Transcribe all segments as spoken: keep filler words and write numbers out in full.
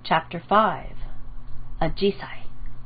Chapter five. Ajisai.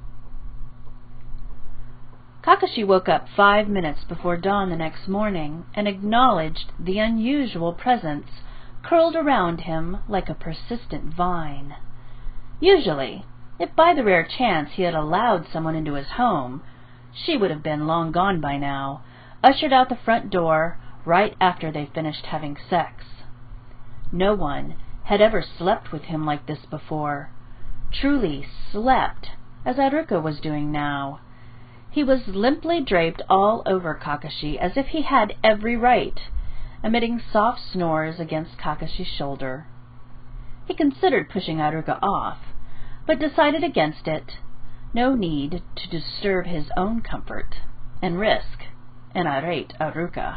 Kakashi woke up five minutes before dawn the next morning and acknowledged the unusual presence curled around him like a persistent vine. Usually, if by the rare chance he had allowed someone into his home, she would have been long gone by now, ushered out the front door right after they finished having sex. No one had ever slept with him like this before, truly slept, as Haruka was doing now. He was limply draped all over Kakashi as if he had every right, emitting soft snores against Kakashi's shoulder. He considered pushing Haruka off, but decided against it. No need to disturb his own comfort and risk an irate Haruka.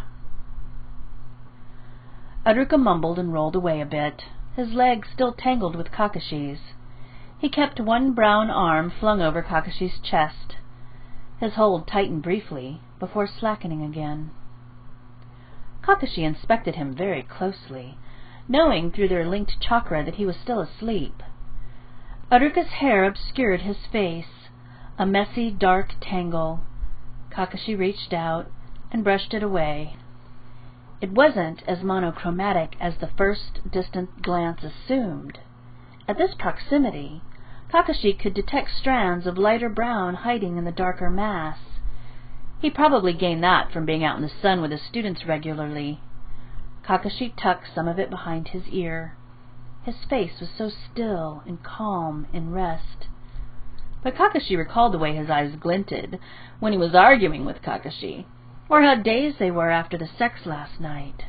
Haruka mumbled and rolled away a bit, his legs still tangled with Kakashi's. He kept one brown arm flung over Kakashi's chest. His hold tightened briefly before slackening again. Kakashi inspected him very closely, knowing through their linked chakra that he was still asleep. Haruka's hair obscured his face, a messy, dark tangle. Kakashi reached out and brushed it away. It wasn't as monochromatic as the first distant glance assumed. At this proximity, Kakashi could detect strands of lighter brown hiding in the darker mass. He probably gained that from being out in the sun with his students regularly. Kakashi tucked some of it behind his ear. His face was so still and calm in rest. But Kakashi recalled the way his eyes glinted when he was arguing with Kakashi, or how dazed they were after the sex last night.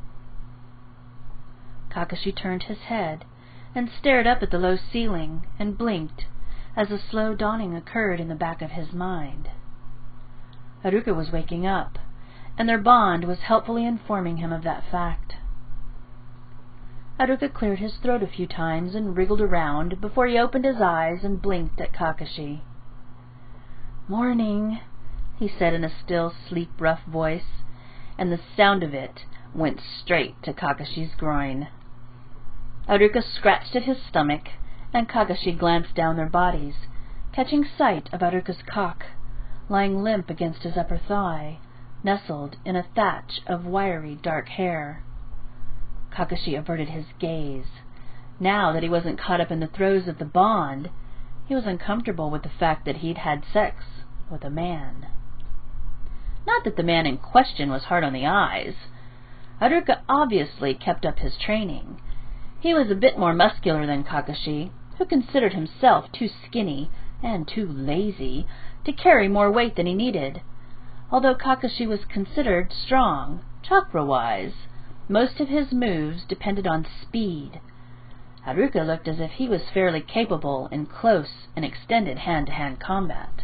Kakashi turned his head and stared up at the low ceiling and blinked as a slow dawning occurred in the back of his mind. Haruka was waking up, and their bond was helpfully informing him of that fact. Haruka cleared his throat a few times and wriggled around before he opened his eyes and blinked at Kakashi. "Morning," he said in a still, sleep-rough voice, and the sound of it went straight to Kakashi's groin. Haruka scratched at his stomach, and Kakashi glanced down their bodies, catching sight of Haruka's cock, lying limp against his upper thigh, nestled in a thatch of wiry dark hair. Kakashi averted his gaze. Now that he wasn't caught up in the throes of the bond, he was uncomfortable with the fact that he'd had sex with a man. Not that the man in question was hard on the eyes. Haruka obviously kept up his training. He was a bit more muscular than Kakashi, who considered himself too skinny and too lazy to carry more weight than he needed. Although Kakashi was considered strong, chakra-wise, most of his moves depended on speed. Haruka looked as if he was fairly capable in close and extended hand-to-hand combat.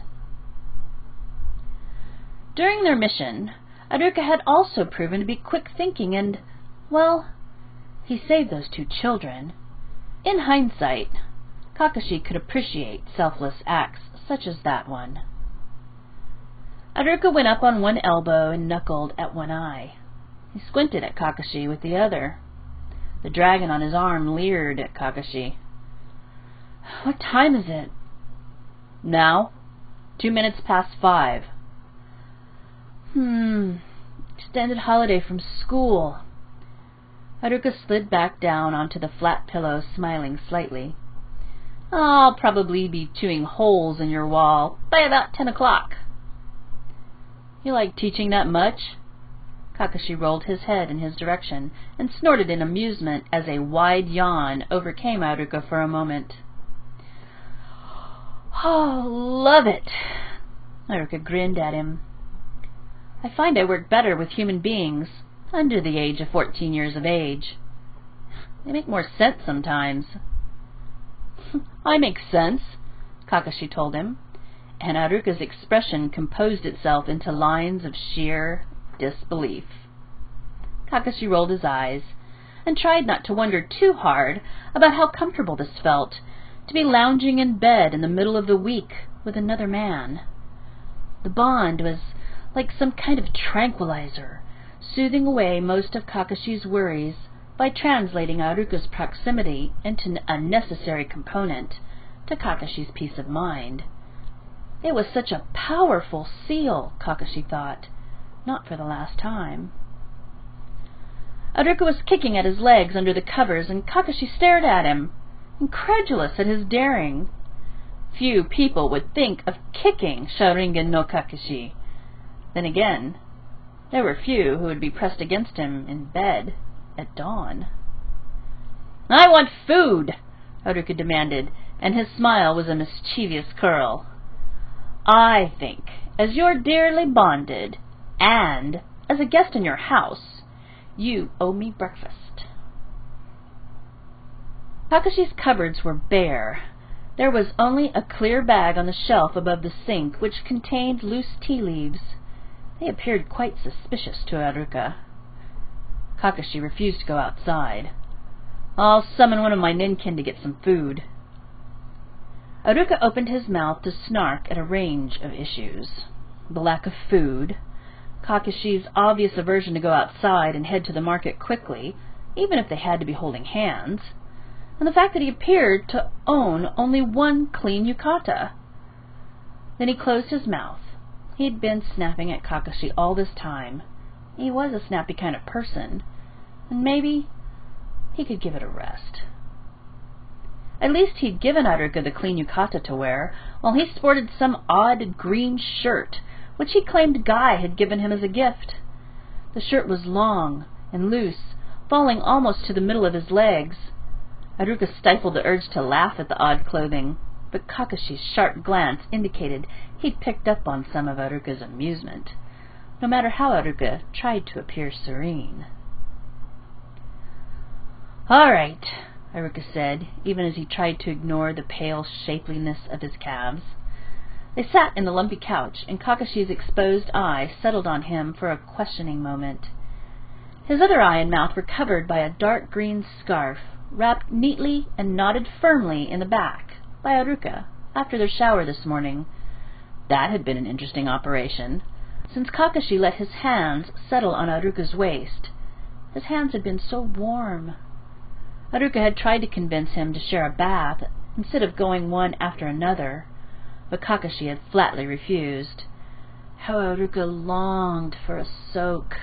During their mission, Haruka had also proven to be quick-thinking and, well, he saved those two children. In hindsight, Kakashi could appreciate selfless acts such as that one. Haruka went up on one elbow and knuckled at one eye. He squinted at Kakashi with the other. The dragon on his arm leered at Kakashi. "What time is it?" "Now? Two minutes past five." Hmm, extended holiday from school. Haruka slid back down onto the flat pillow, smiling slightly. "I'll probably be chewing holes in your wall by about ten o'clock." "You like teaching that much?" Kakashi rolled his head in his direction and snorted in amusement as a wide yawn overcame Haruka for a moment. "Oh, love it!" Haruka grinned at him. "I find I work better with human beings under the age of fourteen years of age. They make more sense sometimes." "I make sense," Kakashi told him, and Haruka's expression composed itself into lines of sheer disbelief. Kakashi rolled his eyes and tried not to wonder too hard about how comfortable this felt, to be lounging in bed in the middle of the week with another man. The bond was like some kind of tranquilizer, soothing away most of Kakashi's worries by translating Aruka's proximity into a necessary component to Kakashi's peace of mind. It was such a powerful seal, Kakashi thought, not for the last time. Aruka was kicking at his legs under the covers, and Kakashi stared at him, incredulous at his daring. Few people would think of kicking Sharingan no Kakashi. Then again, there were few who would be pressed against him in bed at dawn. "I want food," Aruka demanded, and his smile was a mischievous curl. "I think, as you're dearly bonded, and as a guest in your house, you owe me breakfast." Kakashi's cupboards were bare. There was only a clear bag on the shelf above the sink, which contained loose tea leaves. They appeared quite suspicious to Aruka. Kakashi refused to go outside. "I'll summon one of my ninkin to get some food." Aruka opened his mouth to snark at a range of issues. The lack of food, Kakashi's obvious aversion to go outside and head to the market quickly, even if they had to be holding hands, and the fact that he appeared to own only one clean yukata. Then he closed his mouth. He'd been snapping at Kakashi all this time. He was a snappy kind of person, and maybe he could give it a rest. At least he'd given Aruka the clean yukata to wear, while he sported some odd green shirt, which he claimed Guy had given him as a gift. The shirt was long and loose, falling almost to the middle of his legs. Aruka stifled the urge to laugh at the odd clothing, but Kakashi's sharp glance indicated he'd picked up on some of Aruka's amusement, no matter how Aruka tried to appear serene. "All right," Aruka said, even as he tried to ignore the pale shapeliness of his calves. They sat in the lumpy couch, and Kakashi's exposed eye settled on him for a questioning moment. His other eye and mouth were covered by a dark green scarf, wrapped neatly and knotted firmly in the back by Aruka after their shower this morning. That had been an interesting operation, since Kakashi let his hands settle on Aruka's waist. His hands had been so warm. Aruka had tried to convince him to share a bath instead of going one after another, but Kakashi had flatly refused. How Aruka longed for a soak.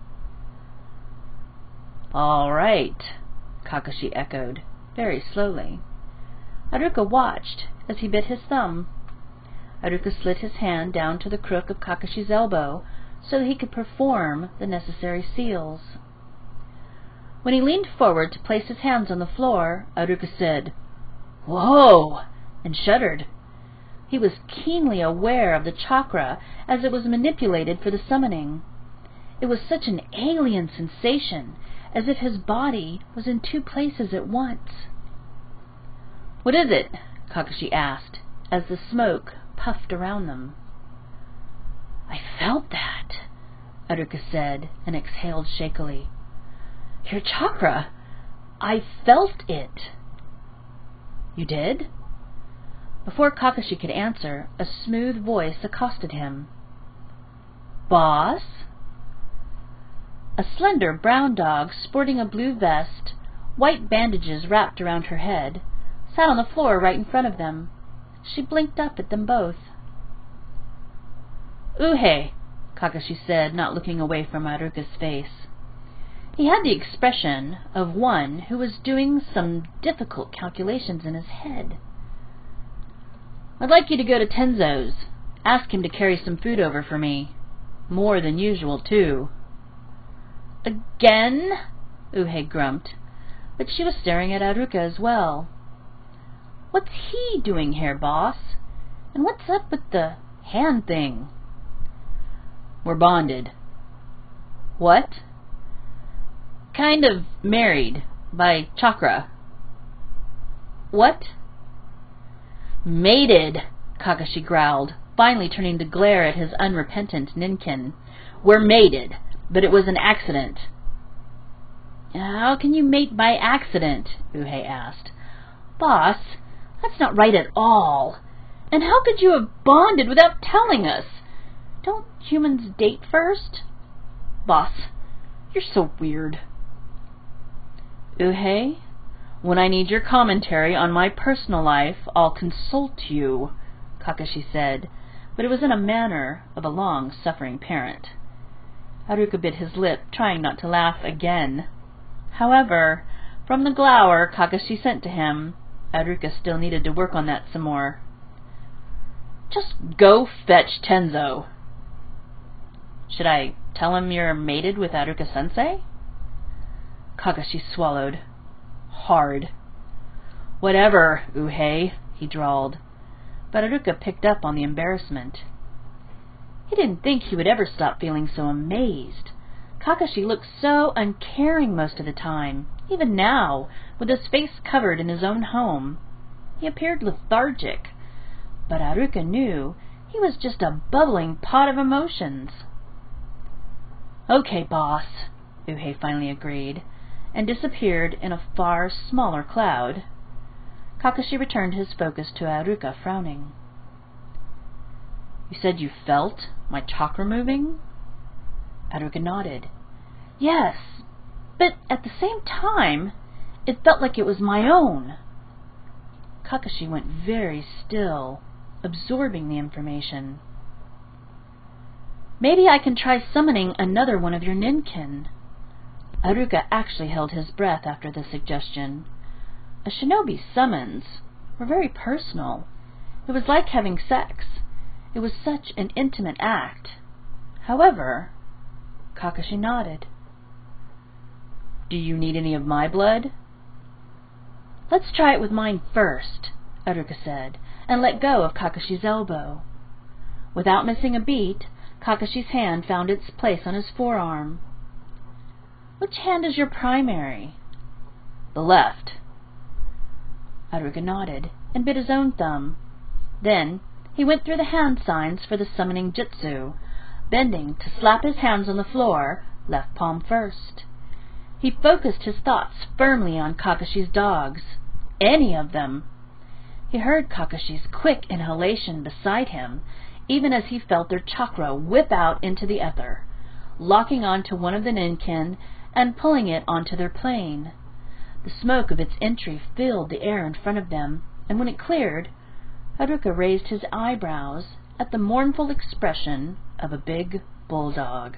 "All right," Kakashi echoed, very slowly. Aruka watched as he bit his thumb. Aruka slid his hand down to the crook of Kakashi's elbow so that he could perform the necessary seals. When he leaned forward to place his hands on the floor, Aruka said, "Whoa!" and shuddered. He was keenly aware of the chakra as it was manipulated for the summoning. It was such an alien sensation, as if his body was in two places at once. "What is it?" Kakashi asked, as the smoke puffed around them. "I felt that," Aruka said, and exhaled shakily. "Your chakra! I felt it." "You did?" Before Kakashi could answer, a smooth voice accosted him. "Boss?" A slender brown dog, sporting a blue vest, white bandages wrapped around her head, sat on the floor right in front of them. She blinked up at them both. "Uhei," Kakashi said, not looking away from Aruka's face. He had the expression of one who was doing some difficult calculations in his head. "I'd like you to go to Tenzo's. Ask him to carry some food over for me. More than usual, too." "Again?" Uhei grumped, but she was staring at Aruka as well. "What's he doing here, boss? And what's up with the hand thing?" "We're bonded." "What?" "Kind of married, by chakra." "What?" "Mated," Kakashi growled, finally turning to glare at his unrepentant ninkin. "We're mated, but it was an accident." "How can you mate by accident?" Uhei asked. "Boss, that's not right at all. And how could you have bonded without telling us? Don't humans date first?" "Boss, you're so weird." Uhei? When I need your commentary on my personal life, I'll consult you, Kakashi said, but it was in a manner of a long-suffering parent. Haruka bit his lip, trying not to laugh again. However, from the glower Kakashi sent to him, Haruka still needed to work on that some more. Just go fetch Tenzo. Should I tell him you're mated with Haruka-sensei? Kakashi swallowed. Hard. Whatever, Uhei, he drawled. But Haruka picked up on the embarrassment. He didn't think he would ever stop feeling so amazed. Kakashi looked so uncaring most of the time. Even now, with his face covered in his own home, he appeared lethargic. But Haruka knew he was just a bubbling pot of emotions. Okay, boss, Uhei finally agreed, and disappeared in a far smaller cloud. Kakashi returned his focus to Haruka, frowning. You said you felt my chakra moving? Haruka nodded. Yes, but at the same time, it felt like it was my own. Kakashi went very still, absorbing the information. Maybe I can try summoning another one of your ninkin. Haruka actually held his breath after the suggestion. A shinobi summons were very personal. It was like having sex. It was such an intimate act. However, Kakashi nodded. Do you need any of my blood? Let's try it with mine first, Haruka said, and let go of Kakashi's elbow. Without missing a beat, Kakashi's hand found its place on his forearm. Which hand is your primary? The left. Haruka nodded and bit his own thumb. Then he went through the hand signs for the summoning jutsu, bending to slap his hands on the floor, left palm first. He focused his thoughts firmly on Kakashi's dogs. Any of them. He heard Kakashi's quick inhalation beside him, even as he felt their chakra whip out into the ether, locking onto one of the ninkin and pulling it onto their plane. The smoke of its entry filled the air in front of them, and when it cleared, Haruka raised his eyebrows at the mournful expression of a big bulldog.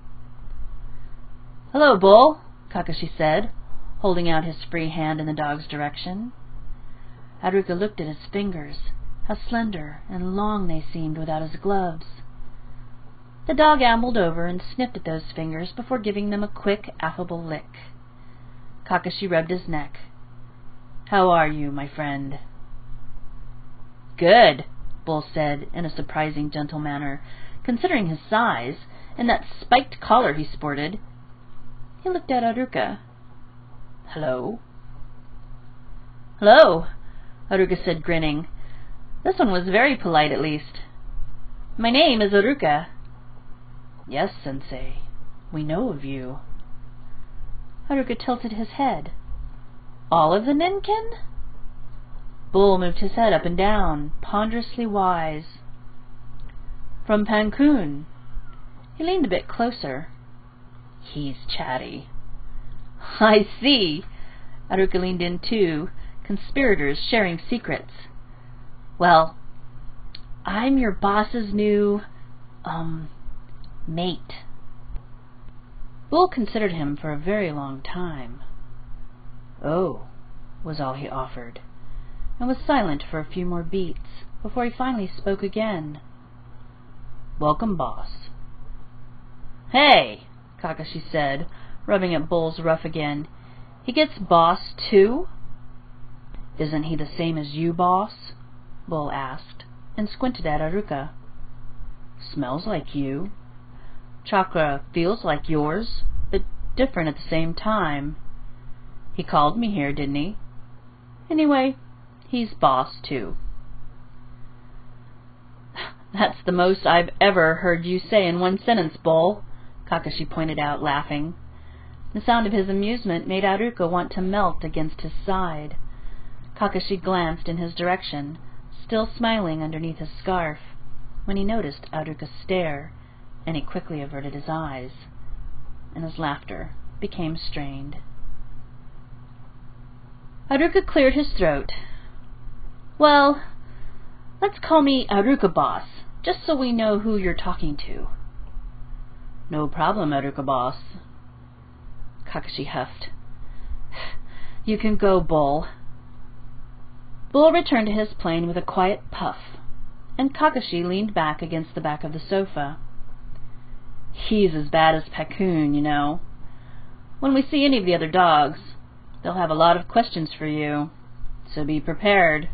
Hello, Bull, Kakashi said, holding out his free hand in the dog's direction. Haruka looked at his fingers, how slender and long they seemed without his gloves. The dog ambled over and sniffed at those fingers before giving them a quick, affable lick. Kakashi rubbed his neck. How are you, my friend? Good, Bull said in a surprising gentle manner, considering his size and that spiked collar he sported. He looked at Haruka. Hello? Hello, Haruka said, grinning. This one was very polite, at least. My name is Haruka. Yes, Sensei. We know of you. Haruka tilted his head. All of the ninkin? Bull moved his head up and down, ponderously wise. From Pankun. He leaned a bit closer. He's chatty. I see. Haruka leaned in too, conspirators sharing secrets. Well, I'm your boss's new, um, mate. Bull considered him for a very long time. Oh, was all he offered, and was silent for a few more beats before he finally spoke again. Welcome, boss. Hey, Kakashi said, rubbing at Bull's ruff again. He gets boss, too? Isn't he the same as you, boss? Bull asked, and squinted at Haruka. Smells like you. Chakra feels like yours, but different at the same time. He called me here, didn't he? Anyway, he's boss, too. That's the most I've ever heard you say in one sentence, Bull, Kakashi pointed out, laughing. The sound of his amusement made Haruka want to melt against his side. Kakashi glanced in his direction, still smiling underneath his scarf, when he noticed Haruka's stare, and he quickly averted his eyes, and his laughter became strained. Haruka cleared his throat. Well, let's call me Haruka boss, just so we know who you're talking to. No problem, Haruka boss. Kakashi huffed. You can go, Bull. Bull returned to his plane with a quiet puff, and Kakashi leaned back against the back of the sofa. He's as bad as Pakkun, you know. When we see any of the other dogs, they'll have a lot of questions for you, so be prepared.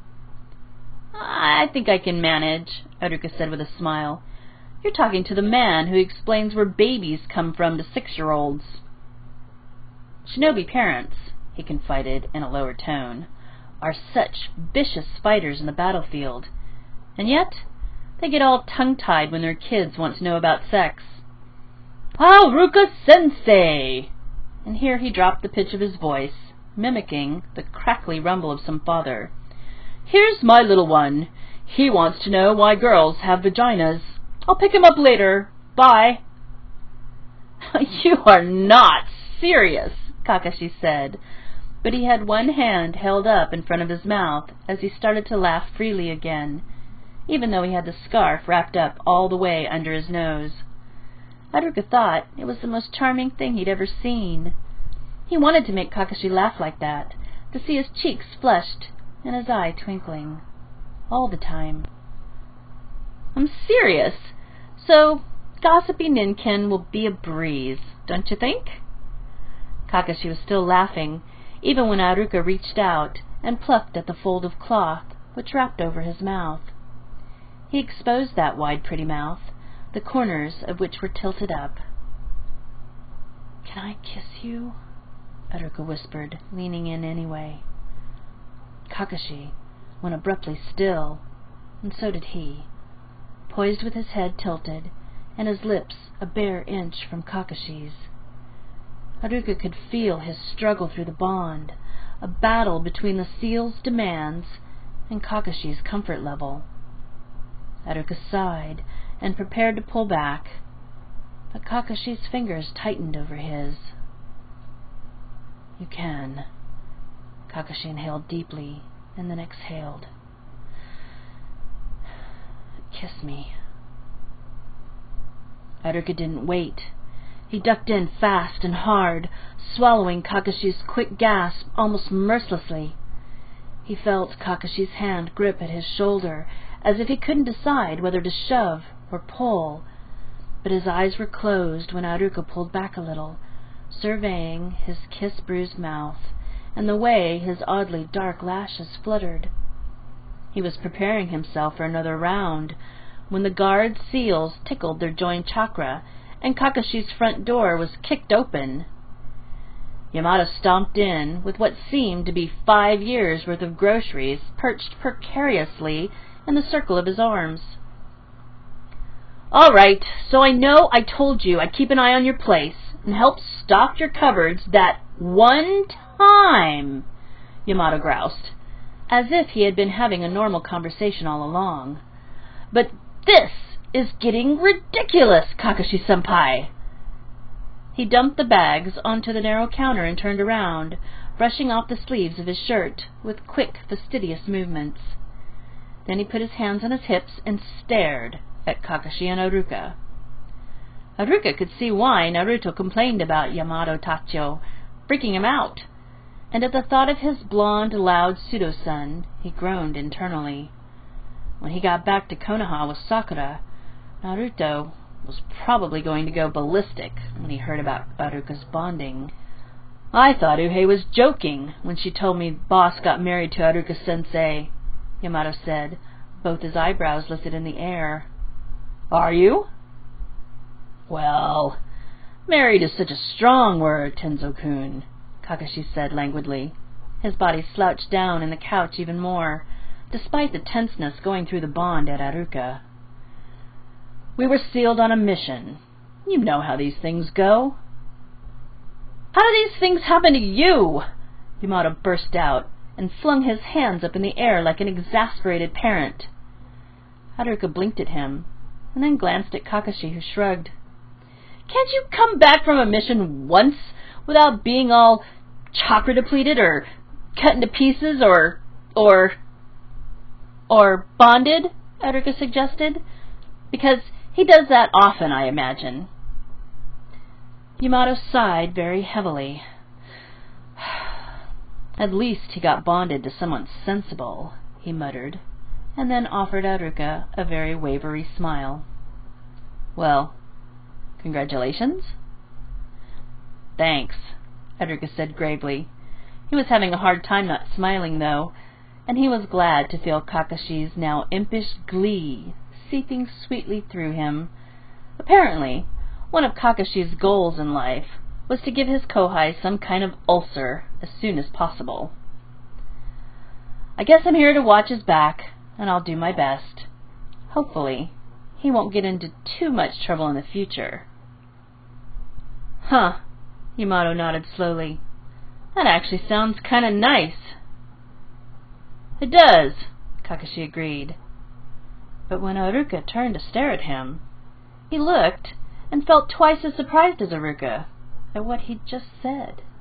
I think I can manage, Haruka said with a smile. You're talking to the man who explains where babies come from to six-year-olds. Shinobi parents, he confided in a lower tone, are such vicious fighters in the battlefield, and yet they get all tongue-tied when their kids want to know about sex. Haruka-sensei! And here he dropped the pitch of his voice, mimicking the crackly rumble of some father. Here's my little one. He wants to know why girls have vaginas. I'll pick him up later. Bye. You are not serious, Kakashi said, but he had one hand held up in front of his mouth as he started to laugh freely again, even though he had the scarf wrapped up all the way under his nose. Haruka thought it was the most charming thing he'd ever seen. He wanted to make Kakashi laugh like that, to see his cheeks flushed and his eye twinkling, all the time. I'm serious, so gossipy Ninken will be a breeze, don't you think? Kakashi was still laughing, even when Haruka reached out and plucked at the fold of cloth which wrapped over his mouth. He exposed that wide, pretty mouth, the corners of which were tilted up. Can I kiss you? Haruka whispered, leaning in anyway. Kakashi went abruptly still, and so did he, poised with his head tilted and his lips a bare inch from Kakashi's. Haruka could feel his struggle through the bond, a battle between the seal's demands and Kakashi's comfort level. Haruka sighed and prepared to pull back, but Kakashi's fingers tightened over his. You can. Kakashi inhaled deeply and then exhaled. Kiss me. Haruka didn't wait. He ducked in fast and hard, swallowing Kakashi's quick gasp almost mercilessly. He felt Kakashi's hand grip at his shoulder, as if he couldn't decide whether to shove or pull, but his eyes were closed when Haruka pulled back a little, surveying his kiss-bruised mouth and the way his oddly dark lashes fluttered. He was preparing himself for another round when the guard seals tickled their joined chakra and Kakashi's front door was kicked open. Yamato stomped in with what seemed to be five years' worth of groceries perched precariously in the circle of his arms. All right, so I know I told you I'd keep an eye on your place and help stock your cupboards that one time, Yamato groused, as if he had been having a normal conversation all along. But this is getting ridiculous, Kakashi-senpai. He dumped the bags onto the narrow counter and turned around, brushing off the sleeves of his shirt with quick, fastidious movements. Then he put his hands on his hips and stared at Kakashi and Haruka. Haruka could see why Naruto complained about Yamato Tacho, freaking him out, and at the thought of his blonde, loud pseudo-son, he groaned internally. When he got back to Konoha with Sakura, Naruto was probably going to go ballistic when he heard about Haruka's bonding. I thought Uhei was joking when she told me Boss got married to Haruka-sensei, Yamato said, both his eyebrows lifted in the air. Are you? Well, married is such a strong word, Tenzo-kun, Kakashi said languidly. His body slouched down in the couch even more, despite the tenseness going through the bond at Haruka. We were sealed on a mission. You know how these things go. How do these things happen to you? Yamato burst out and flung his hands up in the air like an exasperated parent. Haruka blinked at him and then glanced at Kakashi, who shrugged. Can't you come back from a mission once without being all chakra depleted or cut into pieces or, or, or bonded, Edrica suggested, because he does that often, I imagine. Yamato sighed very heavily. At least he got bonded to someone sensible, he muttered, and then offered Edrica a very wavery smile. Well, congratulations? Thanks, Edrica said gravely. He was having a hard time not smiling, though, and he was glad to feel Kakashi's now impish glee seeping sweetly through him. Apparently, one of Kakashi's goals in life was to give his Kohai some kind of ulcer as soon as possible. I guess I'm here to watch his back, and I'll do my best. Hopefully, he won't get into too much trouble in the future. Huh, Yamato nodded slowly. That actually sounds kind of nice. It does, Kakashi agreed. But when Iruka turned to stare at him, he looked and felt twice as surprised as Iruka at what he'd just said.